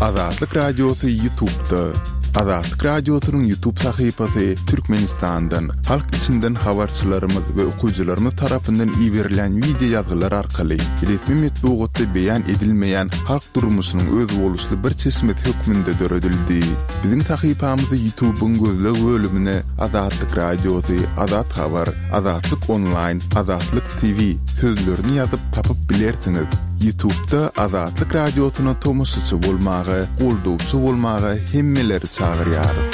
Azatlyk Radyosu YouTube'da. Azatlyk Radyosu'nun YouTube sayfasy Türkmenistan'dan, halk içinden habarçylarymyz we okuyjylarymyz tarapyndan ýiberilen video ýazgylar arkaly resmi metbuatda beýan edilmeýän halk durmuşynyň öz boluşly bir çeşmet hökmünde döredildi. Biziň sayfamyzy YouTube'un gözleg bölümine Azatlyk Radyosu, Azat Habar, Azatlyk Online, Azatlyk TV sözlerini ýazyp tapyp bilersiňiz. YouTube'da Azatlyk Radyosu'na tomusçy bolmagy, goldowçy bolmagy hemmeleri çağırýarys.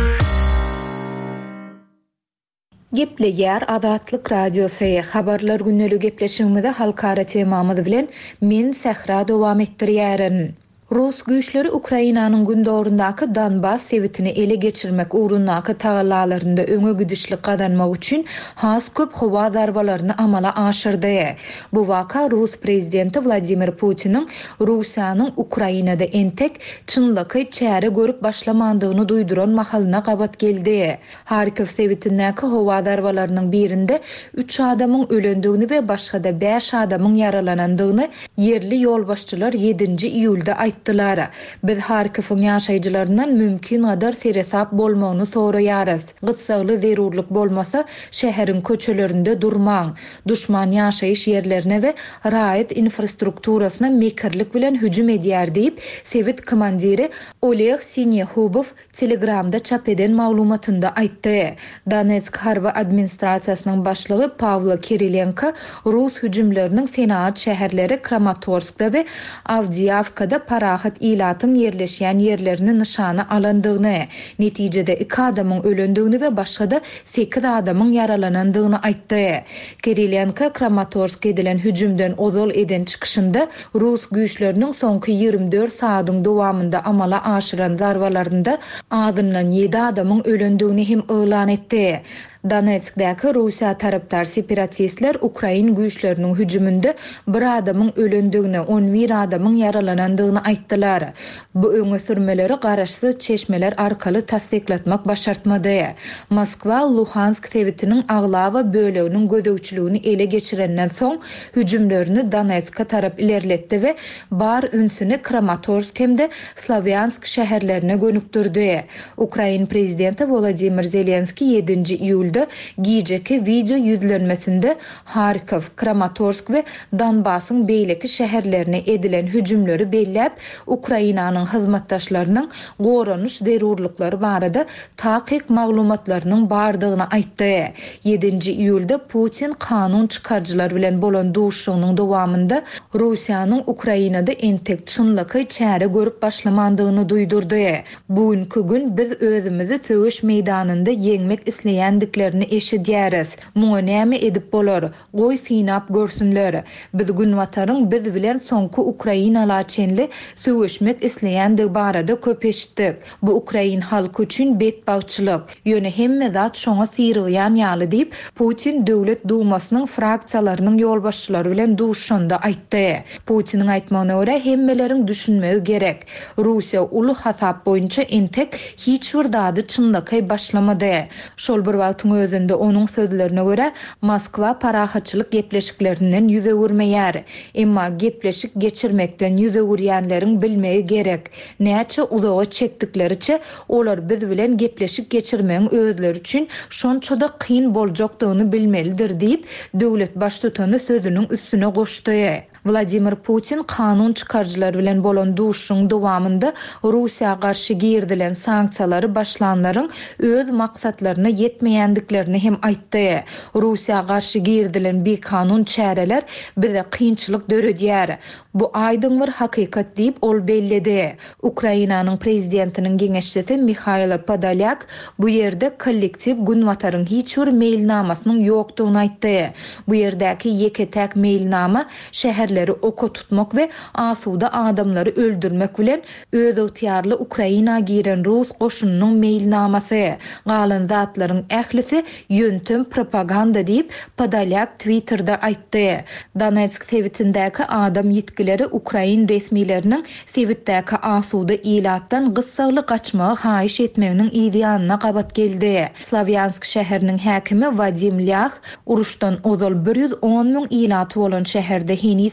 Gepleýär Azatlyk Radyosu habarlar günnäli gepleşigimizde halkara temamyz bilen men Sehra dowam etdirýärin. Rus güýçleri Ukrainanyň gündorundaky Donbas sewitini ele geçirmek uğrundaky tagalalarynda öňe gidişli gadanmak üçin has köp howa darbalaryny amala aşyrdy. Bu waka Rus prezidenti Vladimir Putin'in Russiýanyň Ukrainada entek çynlyky çäre görüp başlamandygyny duýduran mahalyna gabat geldi. Harkiv sewitindäki howa darbalarynyň birinde 3 adamyň ölendigini we başga 5 adamyň yaralanandygyny yerli ýolbaşçylar 7-nji iýulda aýtdylar. Biz Harkiv'in ýaşaýjylaryndan mümkin gadar seresap bolmagyny soraýarys. Gysgaly zerurlyk bolmasa şäheriň köçelerinde durmaň. Duşman ýaşaýyş ýerlerine we raýat infrastrukturasyna mekirlik bilen hüjüm edýär diýip Sewit komandiri Oleg Sinyehubov Telegramda çap eden maglumatynda aýtdy. Donetsk harby administrasiýasynyň başlygy Pavlo Kirilenko Rus hüjümleriniň Senat şäherleri Kramatorskda we Avdiivkada parahat ilatyň yerleşýän yerlerini nişana alandygyny, netijede 2 adamyň ölendigini we başga 8 adamyň yaralanandygyny aýtdy. Kirilenko Kramatorsk edilen hüjümden ozal eden çykyşynda Rus güýçleriniň soňky 24 saatyň dowamında amala aşyran zarbalarynda azyndan 7 adamyň ölendigini hem elan etdi. Donetskdäki Russiýa tarapdar separatistler Ukrain güýçleriniň hüjüminde 1 adamyň ölendigini, 11 adamyň yaralanandygyny aýtdylar. Bu öňe sürmeleri garaşsyz çeşmeler arkaly tasdiklatmak başartmady. Moskwa Luhansk sewitiniň aglawa böleginiň gödöwçiligini ele geçirenden soň hüjümlerini Donetska tarap ilerletdi we bar ünsüni Kramatorsk hemde Slavyansk şäherlerine gönükdirdi. Ukrain prezidenti Volodymyr Zelenski 7-nji iýulda gijeki video yüzlenmesinde Harkiv, Kramatorsk we Donbasyň beýleki şäherlerine edilen hüjümleri belläp Ukrainanyň hyzmatdaşlarynyň goranyş zerurlyklary barada takyk maglumatlarynyň bardygyny aýtdy. 7-nji iýulda Putin kanun çykarjylar bilen bolan duşugynyň dowamında Russiýanyň Ukrainada entek çynlyky çäre görüp başlamandygyny duýdurdy. Bugünkü gün biz özümizi söwüş meýdanynda ýeňmek isleýändiklerini eşidýäris. Muňa näme edip bolar? Goý synap görsünler. Biz günwataryň biz bilen soňky Ukrainalar çenli söwüşmek isleýändik barada köp eşitdik. Bu Ukrain halky üçin betbagçylyk. Ýöne hemme zat şoňa syrygýan ýaly diýip Putin döwlet dumasynyň fraksiýalarynyň ýolbaşçylary bilen duşşanda aýtdy. Putiniň aýtmagyna görä hemmeleriň düşünmegi gerek. Russiýa uly hasap boýunça entek hiç bir dady çynlyky başlamady. Şol bir wagtyň özünde onuň sözlerine göre Moskwa parahatçylyk gepleşiklerinden ýüze görmeýär. Emma gepleşik geçirmekden ýüze görýänleriň bilmegi gerek. Näçe uzağa çekdikleriçe olar biz bilen gepleşik geçirmegiň özleri üçin şonçada kyn boljakdygyny bilmelidir diýip döwlet baştutany sözüniň üstüne goşdy. Vladimir Putin kanun çykarjylar bilen bolan duşuň dowamında Russiýa garşy girdilen sanksiýalary başlanlaryň öz maksatlaryna ýetmeýändiklerini hem aýtdy. Russiýa garşy girdilen bir kanun çäreler bize kynçylyk döredýär. Bu aýdyň bir hakykat diýip ol belledi. Ukrainanyň prezidentiniň geňeşçisi Mikhail Podolyak bu ýerde kollektiv günwataryň hiç bir meýilnamasynyň ýokdugyny aýtdy. Bu ýerdäki ýeketäk meýilnama şäherleri oka tutmak we asuda adamlary öldürmek bilen öz ýetýärli Ukraina giren Rus goşunynyň meýilnamasy. Galan zatlaryň ählisi ýöntem propaganda diýip Podolyak Twitterda aýtdy. Donetsk sewitindäki adam ýetkileri Ukrain resmileriniň sewitdäki asuda ilatdan gysgaly gaçmagy haýyş etmeginiň ideýanyna gabat geldi. Slavyansk şäheriniň häkimi Vadim Lyakh uruşdan ozal 110 000 ilaty bolan şäherde heni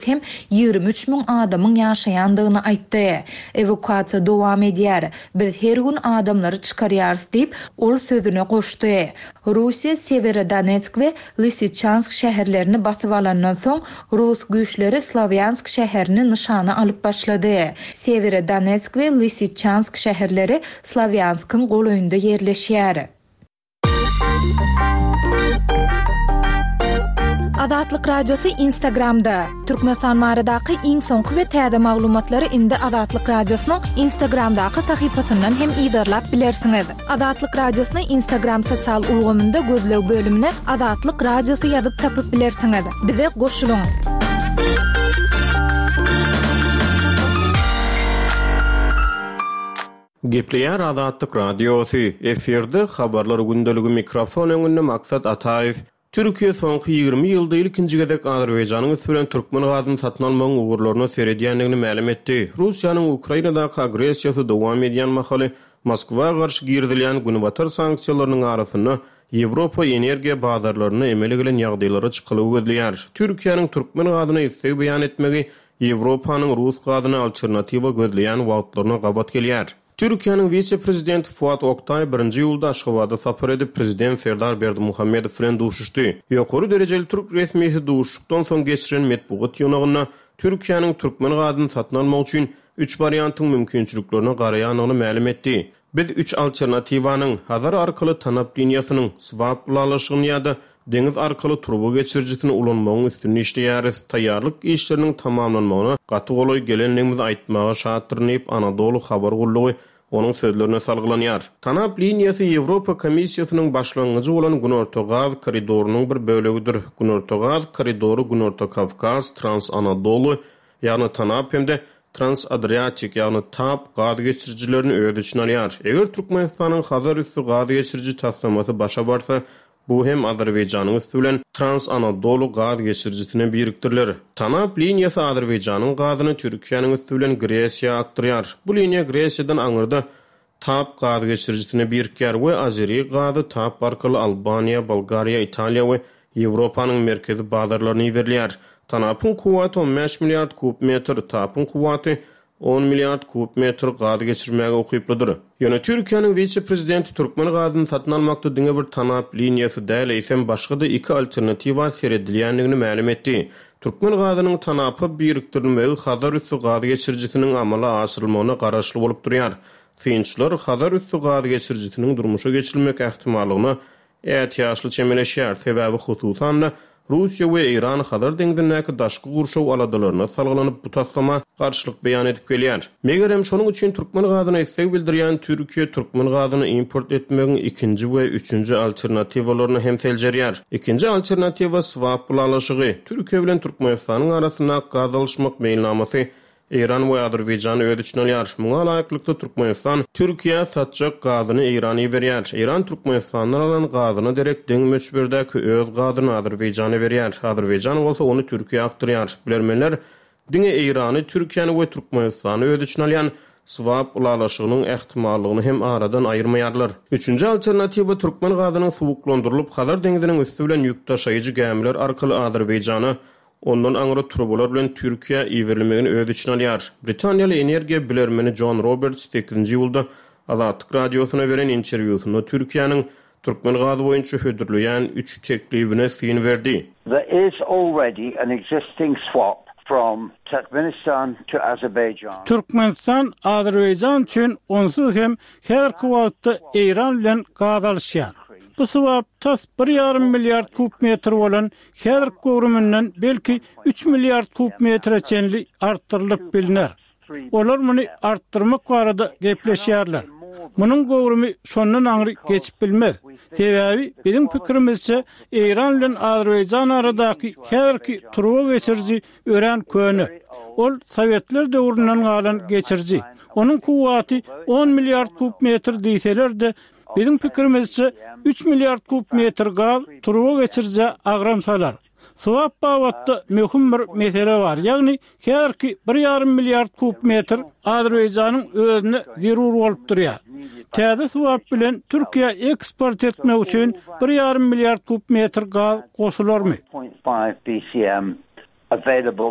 hem 23.000 adamın ýaşaýandygyny aýtdy. Evakuasiýa dowam edýär. Biz her gün adamlary çykarýarys diýip ol sözüne goşdy. Russiýa Severodonetsk we Lysychansk şäherlerini basyp alandan soň Rus güýçleri Slavyansk şäherini nişana alyp başlady. Severodonetsk we Lysychansk şäherleri Slavyanskyn goýunda ýerleşýär. Adatlyk radiosu Instagramda. Türkmenistan maradaky iň soňky we täze maglumatlary indi Adatlyk radiosynyň Instagramdaky sahypasyndan hem ýydarlap bilersiňiz. Adatlyk radiosyny Instagram sosial ulgamynda gözlew bölümine Adatlyk radiosu ýazyp tapyp bilersiňiz. Bize goşulyň. Gepleýär Adatlyk radiosu. Eferde habarlar gündeligi mikrofon öňünde Maksat Ataýew. Türkiýe soňky 20 ýylda ilkinji gezek Azerbaýjanyň üstünden türkmen gazyny satyn almagyň ugurlaryny seredýänligini ma'lum etdi. Russiýanyň Ukrainadaky agressiýasy dowam edýän mahaly Moskwa garşy girdilýän günbatar sanksiýalarynyň arasyna Ýewropa energiýa bazarlaryny emele gelen ýagdaýlary çykylyp gözleýär. Türkiýanyň türkmen gazyny istek beýan etmegi Ýewropanyň Rus gazyna alternatiwa gözleýän wagtlaryna gabat gelýär. Türkiýanyň vice-prezidenti Fuat Oktay 1-nji ýylda Aşgabatda sapar edip prezident Serdar Berdimuhammedow bilen duşuşdy. Ýokary derejeli türk resmiýeti duşuşykdan soň geçiren medpugat ýonagyna Türkiýanyň türkmen gazyny satyn almak üçin 3 variantyň mümkinçiliklerini garaýanyny ma'lum etdi. Biz 3 alternatiwanyň Hazar arkaly tanap liniýasynyň swap bulalaşygyny ýa-da deňiz arkaly turba geçirjisini ulanmagyň üstünde işleýäris. Taýýarlyk işleriniň tamamlanmagyna gaty goloý gelenligimizi aýtmaga şartdyryp Anadolu habar gullugy onun sözlerine salgılanýar. Tanap liniýasy Ýewropa Komissiýasynyň başlangyjy bolan Günorta gaz koridorunyň bir bölegidir. Günorta gaz koridoru Günorta Kavkaz, Trans-Anadolu, ýagny Tanap hemde Trans-Adriatik ýagny TAP gaz geçirjilerini öýde içine alýar. Eger Türkmenistanyň Hazar üstü gaz geçirji taslamasy başa barsa, bu hem Azerbaýjanyň üstü bilen Trans-Anadolu gaz geçirjisine birikdirler. Tanap liniýasy Azerbaýjanyň gazyny Türkiýanyň üstü bilen Gresiýa akdyrýar. Bu liniýa Gresiýadan aňyrda TAP gaz geçirjisine birikýär we Azeri gazy TAP arkaly Albaniýa, Bolgariýa, Italiýa we Ýewropanyň merkezi bazarlaryna berýär. Tanapyň kuwaty 15 milliard kub metr, TAPyň kuwaty 10 milliard kub metr gaz geçirmäge okyplydyr. Ýöne Türkiýanyň vice-prezidenti türkmen gazyny satyn almakda diňe bir tanap liniýasy däl eýsem başga da 2 alternatiwa seredilýänligini ma'lum etdi. Türkmen gazynyň tanapy birikdirilmegi Hazar üstü gaz geçirjisiniň amala aşyrylmagyna garaşly bolup durýar. Synçylar Hazar üstü gaz geçirjisiniň durmuşa geçirilmek ähtimallygyna ätýaşly çemeleşýär. Sebäbi hususan Russiýa we Iran Hazar deňdinäki daşky gurşaw aladaryna salgylanyp bu taslama garşylyk beýan edip gelýär. Megerem şonuň üçin türkmen gazyny istek bildirýän Türkiýe türkmen gazyny import etmegiň ikinji we üçünji alternatiwalaryny hem seljerýär. Ikinji alternatiwa swap bulalaşygy. Türkiýe bilen Türkmenistanyň arasynda gaz alşmak meýilnamasy İran we Azerbaýjany öýde içine alýar. Muňa laýyklykda Türkmenistan Türkiýe satjak gazyny Irana berýär. İran Türkmenistandan alan gazyny derek deň möçberdäki öz gazyny Azerbaýjana berýär. Azerbaýjan bolsa onu Türkiýe akdyrýar. Bilermenler diňe Irany, Türkiýany we Türkmenistany öýde içine alýan swap ulalaşygynyň ähtimallygyny hem aradan aýyrmaýarlar. Üçünji alternatiwa türkmen gazynyň suwuklandyrylyp Hazar deňiziniň üstü bilen ýük taşaýyjy gämiler arkaly Azerbaýjana ondan aňra turbalar bilen Türkiýe iwerilmegini öýde içine alýar. Britaniýaly energiýa bilermeni John Roberts 8-nji ýylda Adatlyk radiosyna beren interwýusynda Türkiýanyň türkmen gazy boýunça hödürleýän 3 teklibine syn berdi. There is already an existing swap from Turkmenistan to Azerbaijan. Türkmenistan Azerbaýjan üçin onsuz hem häzirki wagtda Iran bilen gaz alýar. Bu swap tas 1,5 milliard kub metr bolan häzirki gowrumyndan belki 3 milliard kub metre çenli artdyrylyp bilinär. Olar muny artdyrmak barada gepleşýärler. Munun gowrumy şondan aňry geçip bilmez. Sebäbi bizim pikirimizçe Iran bilen Azerbaýjan aradaky häzirki turba geçirji ören köni. Ol Sowetler döwründen galan geçirji. Onun kuwaty 10 milliard kub metr diýseler de bizim pikirimizçe 3 milliard kub metr gaz turba geçirji agramsalar. Swap babatda möhüm bir mesele var. Ýagny häzirki 1,5 milliard kub metr Azerbaýjanyň özüne zerur bolup durýar. Täze swap bilen Türkiýe eksport etmek üçin 1,5 milliard kub metr gaz goşularmy? 0.5 BCM available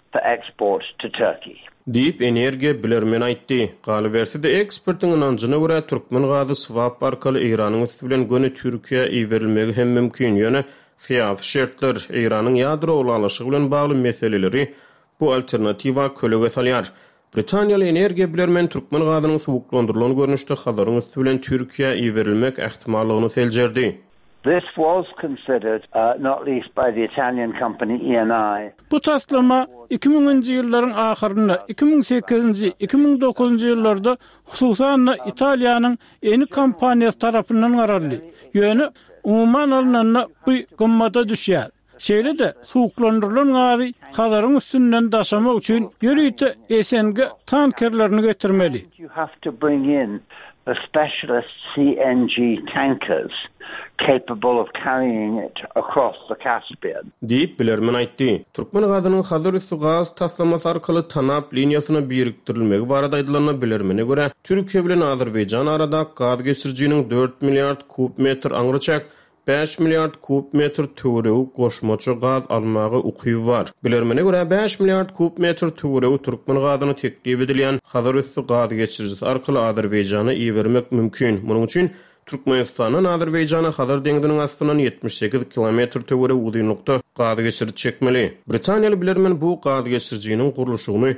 for export to Turkey. Deyip energiya bilermen aýtdy. Galyberside ekspertiň ynanjyna görä türkmen gazy swap arkaly Iranyň üstünden göne Türkiýe iwerilmegi hem mümkin. Ýöne fiýat şertler Iranyň ýadro ulalyşy bilen bagly meseleleri bu alternatiwa kölege salýar. Britaniýaly energiya bilermen türkmen gazynyň suwuklandyrylan görnüşde habaryň üstünden Türkiýe iwerilmek ähtimallygyny seljerdi. This was considered not least by the Italian company Eni. Bu taslama 2000-nji ýyllaryň ahyrynda 2008-nji 2009-njy ýyllarda hususan Italiýanyň Eni kompaniýasy tarapyndan gararly. Ýöne umumyň alnanda bu gymmata düşýär. Şeýle-de suwuklandyrylan gazy hadaryň üstünden daşamak üçin ýörüýte SNG tankerlerini getirmeli. You have to bring in the specialist CNG tankers capable of carrying it across the Caspian. Deyip bilermen aýtdy. Türkmen gazynyň hazır üstü gaz taslamasy arkaly Tanap liniýasyna biriktirilmegi barada aýdylan bilermene görä Türkiýe bilen Azerbaýjan arada gaz geçirjiginiň 4 milliard kubmetr aňryçak 5 milliard kubmetr töwerew goşmaçy gaz almagy ukyby bar. Bilermene görä 5 milliard kubmetr töwerew türkmen gazyny teklip edilýän hazır üstü gaz geçirjisi arkaly Azerbaýjana iýermek mümkin. Munyň üçin Türkmenistanyň Azerbaýjana hazır deňdiniň astynan 78 kilometr töwerew udynlykda gaz geçirji çekmeli. Britaniýaly bilermen bu gaz geçirjiginiň gurulşygyny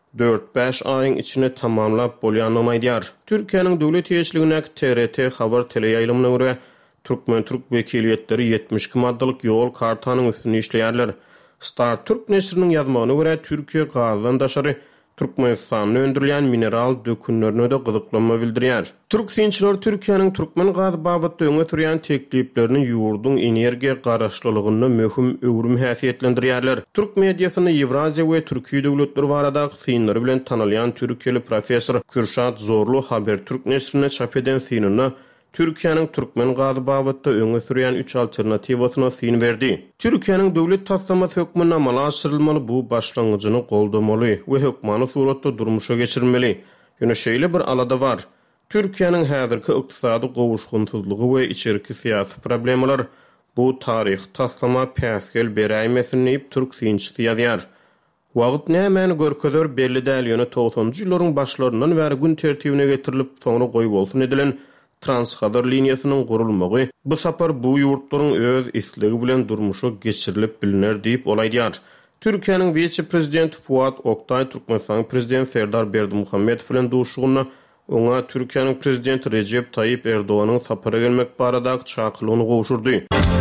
4-5 aýyň içine tamamlap bolýanyny aýdýar. Türkiýanyň döwlet ýeşiligine TRT habar teleýaýlymyna görä Türkmen Türk wekiliýetleri 72 maddalyk ýol kartanyň üstüne işleýärler. Star Türk nesriniň ýazmagyna görä Türkiýe gazdan daşary Türkmenistanyň öndürilen mineral dökünlerine de gyzyklanma bildirýär. Türkçiler Türkiýanyň türkmen gazy babatda öňe türýän tekliplerini ýurduň energiýa garaşlylygyny möhüm öwrüm häsiýetlendirýärler. Türk mediasyny Ewraziýa we Türkiýe döwletleri barada synlary bilen tanylýan türkiýeli professor Kürşat Zorlu Habertürk nesrine çap eden synyny Türkiýanyň türkmen gazy babatda öňe sürýän 3 alternatiwasyna syn berdi. Türkiýanyň döwlet taslamasy hökmüne amala aşyrylmaly, bu başlangyjyny goldamaly we hökmany suratda durmuşa geçirmeli. Ýöne şeýle bir alada bar. Türkiýanyň häzirki ykdysady gowuşgunsyzlygy we içerki syýasy problemler bu taryh taslama päsgel beräýmesini ip türk synçysy ýazýar. Wagt näme görkezör belli däl. Ýöne 90-njy ýyllaryň başlaryndan bäri gün tertibine getirilip soňra goýup bolsun edilen Transhadar liniýasynyň gurulmagy bu sapar bu ýurtlaryň öz isligi bilen durmuşa geçirilip biliner diýip olaýdýar. Türkiýanyň vice-prezidenti Fuat Oktay Türkmenistan prezidenti Serdar Berdimuhammedow bilen duşugyna oňa Türkiýanyň prezidenti Recep Tayyip Erdoganyň sapara gelmek barada çakylygyny gowşurdy.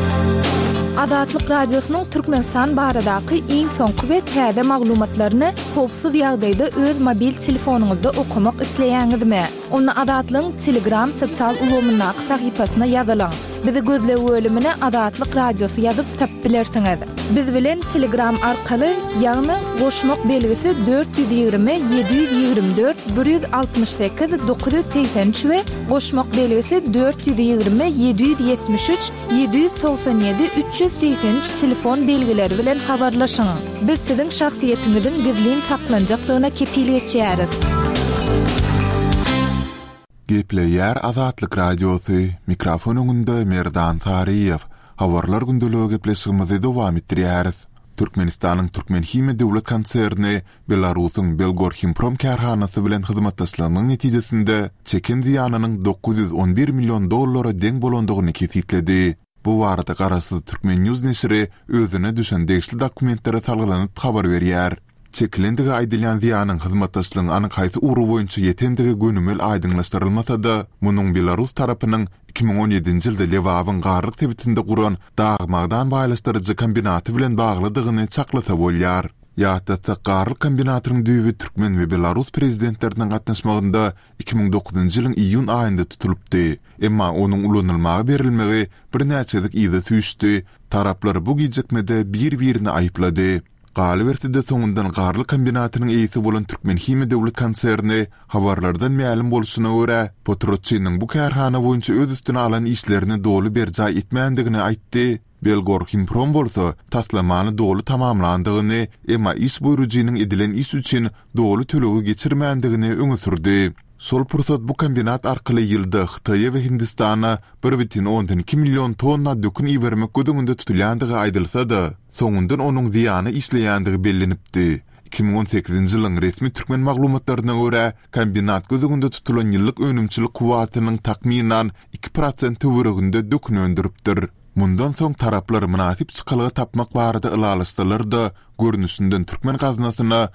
Adatlyk radiosynyň Türkmenistan baradaky iň soňky we täze maglumatlaryny howpsuz ýagdaýda öz mobil telefonuňyzda okumak isleýäňizmi? Onu Adatlyň Telegram sosial ulgamynyň sahypasyna ýazylaň. Bizi gözle bölümine Adatlyk radiosu ýazyp tapyp bilersiňiz. Biz bilen Telegram arkaly ýagny goşmak belgisi 420 724 168 983 we goşmak belgisi 420 773 797 383 telefon belgileri bilen habarlaşyň. Biz siziň şahsiýetiňiziň gizlin saklanjakdygyna kepillik etýäris. Gepleýär Azatlyk radiosu, mikrofon öňünde Merdan Tariýew. Habarlar gündöligi gepleşigimizi dowam etdirýäris. Türkmenistanyň Türkmenhime döwlet konserni Belarusyň Belgorhimprom karhanasy bilen hyzmatdaşlygynyň netijesinde çeken ziýanynyň 911 million dollara deň bolandygyny kesýtledi. Bu barada garasy Türkmen News nesri özüne düşen degişli dokumentlere salgylanyp habar berýär. Çekilendigi aýdylýan ziýanyň hyzmatdaşlygyň anyk haýsy ury boýunça ýetendigi gönümel aýdyňlaşdyrylmasa-da, munyň Belarus tarapynyň 2017-nji ýylda Lewawyň garlyk tebitinde guran dağmagdan baýlaşdyrjy kombinaty bilen baglydygyny çaklasa bolýar. Ýa-da garlyk kombinatynyň düýbi Türkmen we Belarus prezidentleriniň gatnaşmagynda 2009-njy ýylyň iýun aýynda tutulupdy. Emma onuň ulanylmagy berilmegi bir näçelik ýyly süýşdi. Taraplar bu gijekmede bir-birini aýyplady. Galybertide soňundan garlyk kombinatynyň eýisi bolan Türkmenhime döwlet konserni habarlardan ma'lum bolşuna görä, Potroçinyň bu karhana boýunça öz üstüne alan işlerini dolu berjay etmändigini aýtdy. Belgorhimprom bolsa taslamany dolu tamamlandygyny, emma iş buýrugynyň edilen iş üçin dolu tölegi geçirmändigini öňe sürdi. Sol pursat bu kombinat arkaly ýylda Hytaýa we Hindistana 1,2 million tonna dökün iýermek gödüňünde tutulýandygy aýdylsa-da, soňundan onuň ziýany işleýändigi bellenipdi. 2018-nji ýylyň resmi türkmen maglumatlaryna görä kombinat gözüňde tutulan ýyllyk önümçilik kuwatynyň takminan 2% töwereginde dökün öndüripdir. Mundan soň taraplar münasip çykalygy tapmak barada ılalysdylar-da görnüşinden türkmen gaznasyna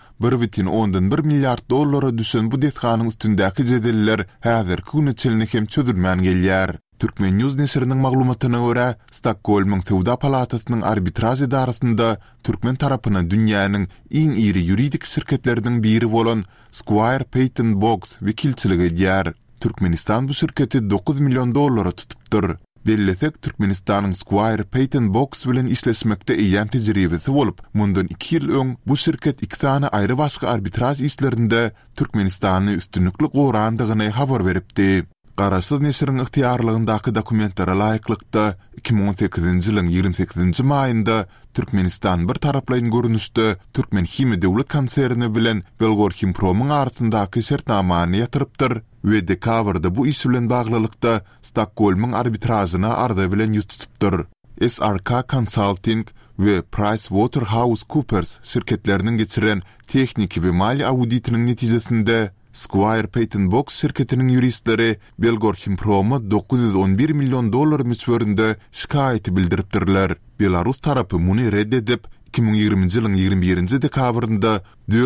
1,1 milliard dollara düşen bu dethanyň üstündäki jedeller häzirki güne çelini hem çözülmän gelýär. Türkmen News nesirinin maglumatyna görä Stockholmyň Sowda palatasynyň arbitraj idarasynda türkmen tarapyna dünýäniň iň iri ýuridik şirketleriniň biri bolan Squire Patent Box wekilçiligi edýär. Türkmenistan bu şirketi 9 milyon dollara tutupdyr. Bellesek Türkmenistanyň Squire Patent Box bilen işleşmekde eýän tejribesi bolup, mundan 2 ýyl öň bu şirket iki sany aýry başga arbitraj işlerinde Türkmenistany üstünlükli gorandygyny habar beripdi. Garaşsyz nesiriň ıhtiýarlygyndaky dokumentlara laýyklykda 2018-nji ýylyň 28-nji maýynda Türkmenistan bir taraplaýyn görnüşde Türkmen Himi döwlet konserni bilen Belgorhimpromyň arasyndaky şertnamany ýatyrypdyr we dekabrda bu iş bilen baglylykda Stockholmyň arbitrazyna arza bilen ýutupdyr. SRK Consulting we PricewaterhouseCoopers şirketleriniň geçiren teknik we mali auditiniň netijesinde Squire Patent Box şirketiniň ýuristleri Belgorhimpromy 911 milyon dollar müçberinde şikaýet bildiripdirler. Belarus tarapy muny reddedip 2020-nji ýylyň 21-nji dekabrynda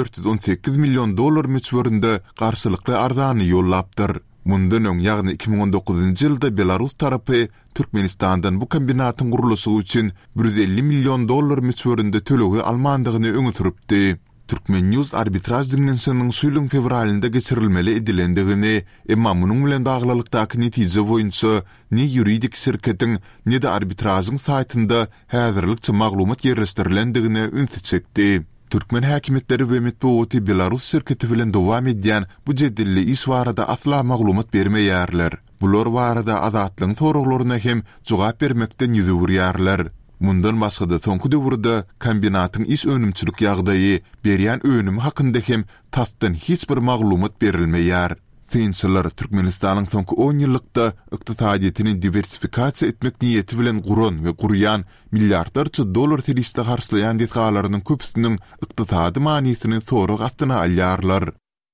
418 milyon dollar müçberinde garşylykly arzany ýollapdyr. Mundan öň ýagny 2019-njy ýylda Belarus tarapy Türkmenistandan bu kombinatyň gurulşy üçin 150 milyon dollar müçberinde tölegi almandygyny öňe süripdi. Türkmen News arbitraj dinlenişiniň suýlyň fevralynda geçirilmeli edilendigini, emma munyň bilen baglylykdaky netije boýunça ne ýuridik şirketiň ne de arbitrazyň saýtynda häzirlikçe maglumat ýerleşdirilendigini ünsü çekdi. Türkmen häkimetleri we metbuaty Belarus şirketi bilen dowam edýän bu jedilli iş barada asla maglumat bermeýärler. Bular barada azatlygyň soraklaryna hem jogap bermekden ýüzürýärler. Mundan başga-da soňky döwürde kombinatyň iş önümçilik ýagdaýy berýän önümi hakynda hem tasdan hiç bir maglumat berilmeýär. Synçylar Türkmenistanyň soňky 10 ýyllykda ykdysadyetini diversifikasiýa etmek niýeti bilen guran we gurýan milliardarça dollar teriste garşylayan detgalarynyň köpüsiniň ykdysady manysyny sorag astyna alýarlar.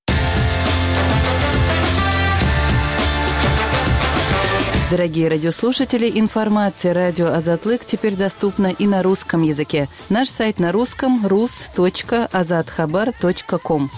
Дорогие радиослушатели, информация «Радио Азатлык» теперь доступна и на русском языке. Наш сайт на русском rus.azadkhabar.com.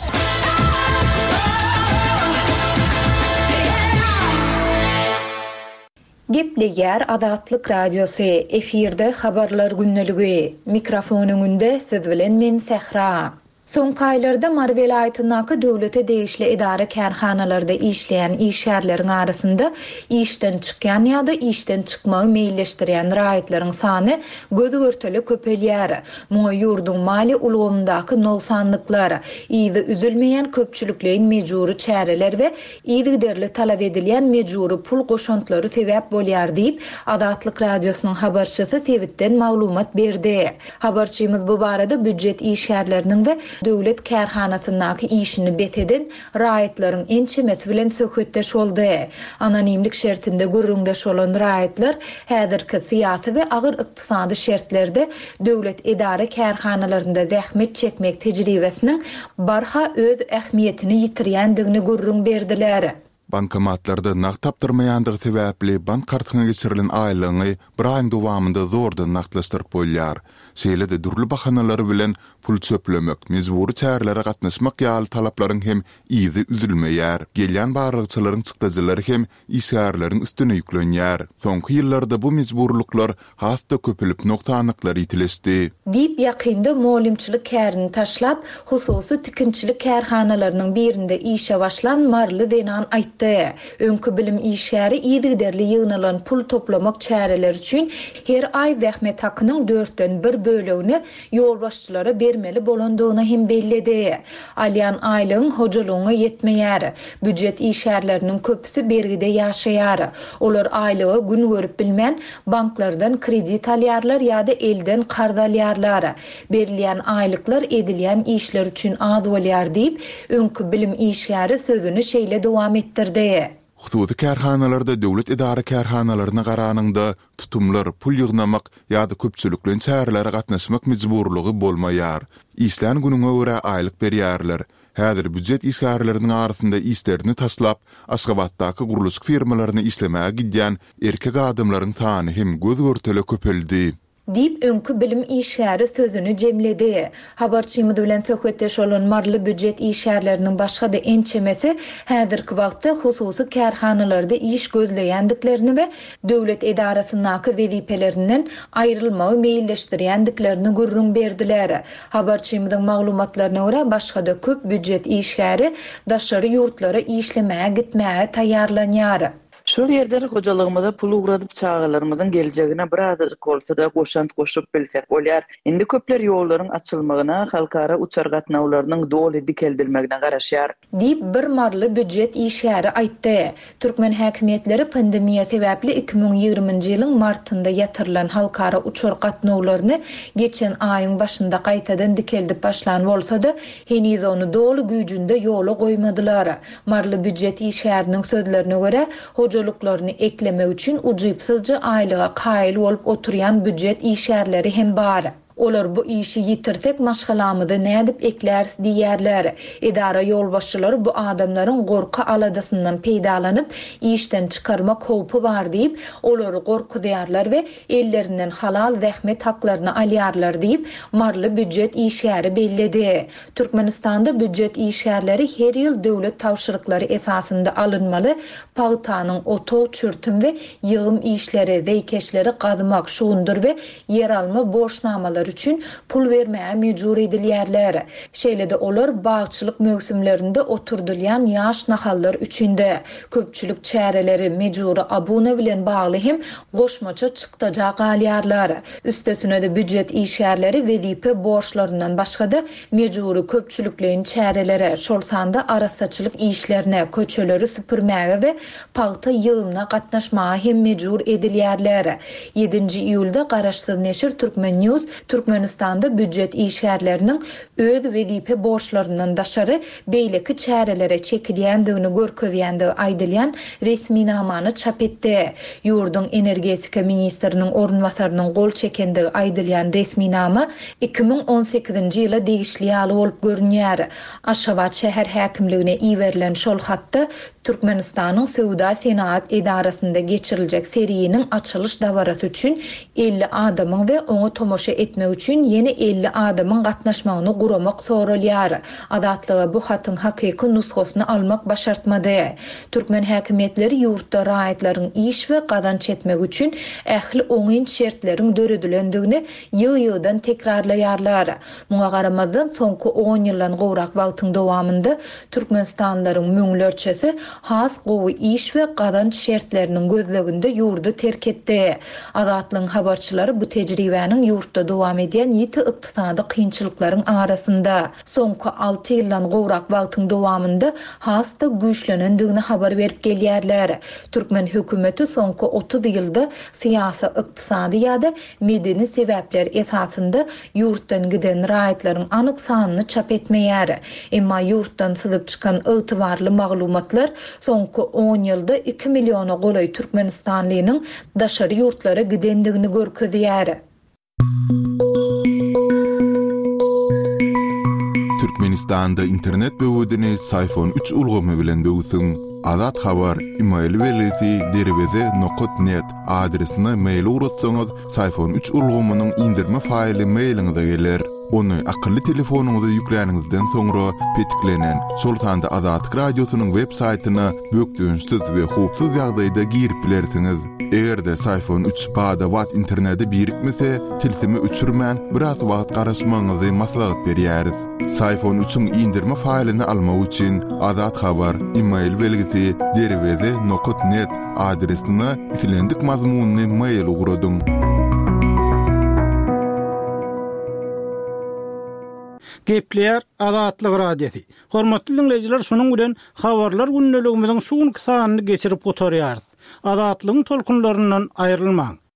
Gepleýär Azatlyk radiosu efirde habarlar günneligi. Mikrofon öňünde siz bilen men Sehra. Soňky aýlarda Mar welaýatynyňky döwlete degişli idara kärhanalarda işleýän işgärleriň arasynda işden çykýan ýa-da işden çykmagy meýilleşdirýän raýatlaryň sany gözgörteli köpelýär. Muňa ýurdun mali ulgamyndaky noksanlyklar, ýygy üzülmeýän köpçülikleýin mejburi çäreler we ýygyderli talap edilýän mejburi pul goşantlary sebäp bolýar diýip Azatlyk radiosynyň habarçysy Sewitden maglumat berdi. Habarçymyz bu barada büdjet işgärleriniň we döwlet kärhanasynyňky işini beteden raýatlaryň ençemesi bilen söhbetdeş boldy. Anonimlik şertinde gürrüňdeş bolan raýatlar häzirki syýasy we agyr ykdysady şertlerde döwlet idara kärhanalarynda zähmet çekmek tejribesiniň barha öz ähmiýetini ýitirýändigini gürrüň berdiler. Bankomatlarda naq tapdyrmaýandygy sebäpli bank kartyna geçirilen aýlygy bir aýyň dowamında zordan naqdlaşdyryp bolýar. Şeýle-de durly bahanalary bilen pul çöplemek, mejburi çärelere gatnaşmak ýaly talaplaryň hem ýygy üzülmeýär. Gelýän barlykçylaryň çykdyjylary hem işgärleriň üstüne ýüklenýär. Soňky ýyllarda bu mejburluklar hasta köpelip noktanyklar ýitileşdi. Diýip ýakynda molimçilik kärini taşlap, hususy tikinçilik kärhanalarynyň birinde işe başlan Marly Zenan aýtdy. Öňkü bilim işgäri ýygyderli ýygnalan pul toplamak çäreler üçin her aý zähmet hakynyň 4den 1 bölegini ýolbaşçylara bermeli bolandygyny hem bellidi. Alýan aýlygyň hojalygyna ýetmeýär. Büdjet işgärleriniň köpüsi bergide ýaşaýar. Olar aýlygy gün görüp bilmän banklardan kredit alýarlar ýa-da elden qarz alýarlar. Berilýän aýlyklar edilýän işler üçin az bolýar diýip öňkü bilim işgäri sözüni şeýle dowam etdirdi. Hususi kärhanalarda döwlet idara kärhanalaryna garanyňda tutumlar pul ýygnamak ýa-da köpçüliklen çäreleri gatnaşmak mejburlygy bolmaýar. İşlän günüňe görä aýlyk berýärler. Häzir büdjet isgärleriniň arasynda islerini taslap, Aşgabatdaky guruluş firmalaryny islemäge gidýän erkek adamlaryň sany hem göz görtele köpeldi. Dip önkü bilim işgäri sözünü jemledi. Habarçymyzy bilen söhbetdeş bolan marly büdjet işgärleriniň başga da ençemesi häzirki wagtda hususy kärhanalarda iş gözleýändiklerini we döwlet edarasyndaky wezifelerinden aýrylmagy meýilleşdirýändiklerini gurrun berdiler. Habarçymyzyň maglumatlaryna görä başga da köp büdjet işgäri daşary ýurtlara işlemäge gitmäge taýýarlanýar. Şol ýerde hojalygymyza pul ugradyp çağalarymyzyň geljegine birazajyk bolsa da goşant goşup bilsek bolýar. Indi köpler ýollaryň açylmagyna, halkara uçar gatnawlarynyň doly dikeldilmegine garaşýar. Dip bir marly büdjet işgäri aýtdy. Türkmen häkimetleri pandemiýa sebäpli 2020-nji ýylyň martynda ýatyrylan halkara uçar gatnawlaryny geçen aýyň başynda gaýtadan dikeldip başlan bolsa da heniz onu doly güýjünde ýola goýmadylar. Marly büdjet işgäriniň sözlerine görä hojalyklaryny eklemek üçin ujypsızca aýlyga kaýyl bolup oturýan büdjet işgärleri hem bar. Olar bu işi ýitirsek maşgalamyzy nädip eklärs diýerler. Edara ýolbaşçylary bu adamlaryň gorka aladasyndan peýdalanyp işden çykarmak howpy bar diýip olary gorkudýarlar we ellerinden halal zähmet haklaryny alýarlar diýip marly büdjet işgäri belledi. Türkmenistanda büdjet işgärleri her ýyl döwlet tawşyryklary esasynda alınmaly, pagtanyň oto, çürtüm we ýygym işleri, zeýkeşleri gazmak, şugundur we yer alma borçnamalar üçün pul vermäge mejbur edilýärler. Şeýle-de olar bagçylyk mögsümlerinde oturdylýan ýaş nahallar üçinde köpçülik çäreleri mejburi abuna bilen bagly hem goşmaça çykdaja galýarlar. Üstesine de büdjet işgärleri wezipe borçlaryndan başga da mejburi köpçüliklerin çärelere, şol sanda arasaçylyk işlerine, köçeleri süpürmäge we pagta ýygymna gatnaşmaga hem mejbur edilýärler. 7-nji iýulda Garaşsyz neşir Türkmen News Türkmenistanda büdjet işgärleriniň öz wezipe borçlaryndan daşary beýleki çärelere çekilýändigini görkezýändigi aýdylýan resmi namany çap etdi. Ýurdun energetika ministriniň orunbasarynyň gol çekendigi aýdylýan resmi nama 2018-nji ýyla degişli ýaly bolup görünýär. Aşgabat şäher häkimligine iýerilen şol hatda Türkmenistanyň Sowda Senat edarasynda geçiriljek seriýanyň açylyş dawarasy üçin 50 adamyň we oňa tomoşa etmek üçin ýeni 50 adamyň gatnaşmagyny guramak soralýar. Adatlyga bu hatyň hakyky nusxasyny almak başartmady. Türkmen häkimetleri ýurtda raýatlaryň iş we gazanç etmek üçin ähli oňyn şertleriň döredilendigini ýyl-ýyldan tekrarlaýarlar. Muňa garamazdan soňky 10 ýyldan gowrak wagtyň dowamında Türkmenistanlaryň müňlerçesi has gowy iş we gazanç şertleriniň gözleginde ýurdu terk etdi. Adatlyň habarçylary bu tejribäniň ýurtda dowam edýän ýeti ykdysady kynçylyklaryň arasynda soňky 6 ýyldan gowrak wagtyň dowamında has da güýçlenendigini habar berip gelýärler. Türkmen hökümeti soňky 30 ýylda syýasy, ykdysady ýa-da medeni sebäpler esasynda ýurtdan giden raýatlaryň anyk sanyny çap etmeýär. Emma ýurtdan syzyp çykan ygtybarly maglumatlar soňky 10 ýylda 2 milliona golay Türkmenistanlynyň daşary ýurtlara gidendigini görkezýär. Türkmenistanda internet böwedini iPhone 3 ulgamy bilen böwsün. Azat habar email welisi derweze.net adresine mail uratsaňyz iPhone 3 ulgamynyň indirme faýly mailiňize geler. Onu akıllı telefonuňyza ýüklenigizden soňra petiklenen Sultanda Azatlyk radiosynyň web saýtyna bökdüňsiz we hukuk ýagdaýda girip bilersiňiz. Egerde iPhone 3 bada wat interneti birikmese, tilsimi uçurman biraz wagt garaşmaňyzy maslahat berýäris. iPhone 3-üň indirme faýlyny almak üçin Azat habar email belgisi derweze.net adresine itilendik mazmunny mail ugradyň. Gepler Azatlyk radiosi. Hormatly dinleyijiler, şonuň bilen habarlar günneligimiziň şu günkü sanyny geçirip oturýarys. Azatlygyň tolkunlaryndan aýrylmaň.